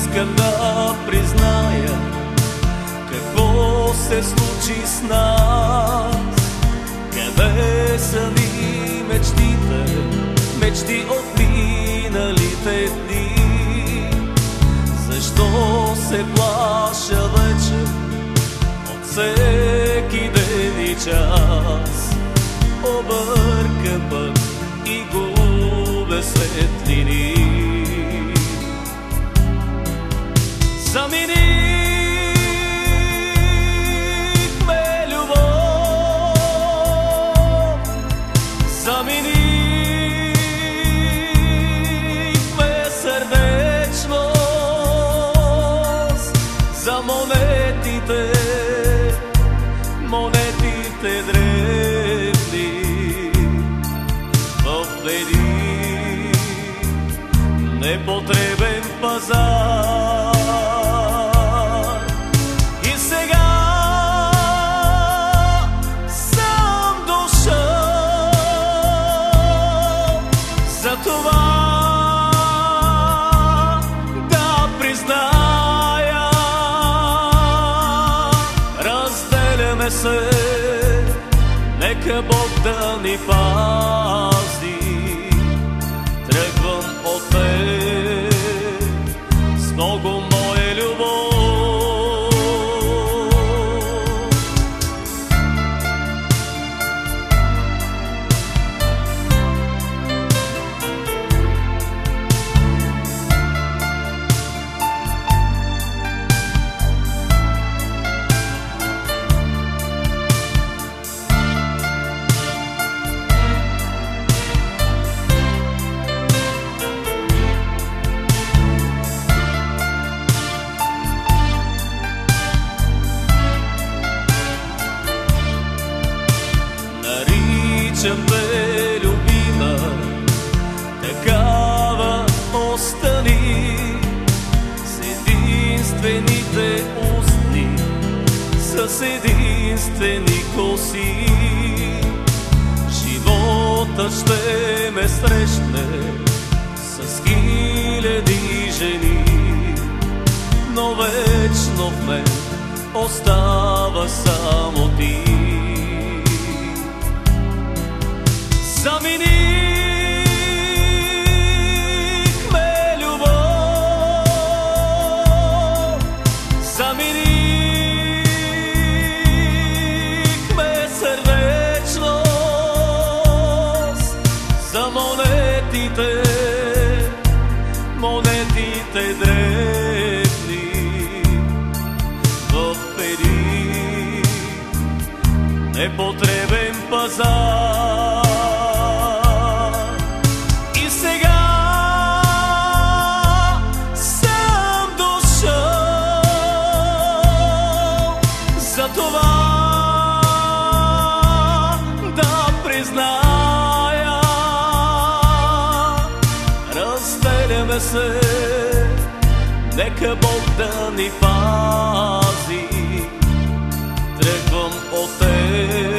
искам да призная какво се случи с нас. Къде са ни мечтите, мечти от миналите дни? Защо се плаша вече от всеки ден и час? Объркан път и губя светлини. Заменихме любов, заменихме сърдечност за монетите, монетите древни в един непотребен пазар. Да призная, разделяме се, нека Бог да ни пази. Тръгвам от теб с много моя любов. Наричам те любима, такава остани, с единствените устни, с единствени коси. Животът ще ме срещне с хиляди жени, но вечно в мен остава само ти. Заменихме любов, заменихме сърдечност за монетите, монетите древни в един непотребен пазар. Да призная, разделяме се, нека Бог да ни пази. Тръгвам от теб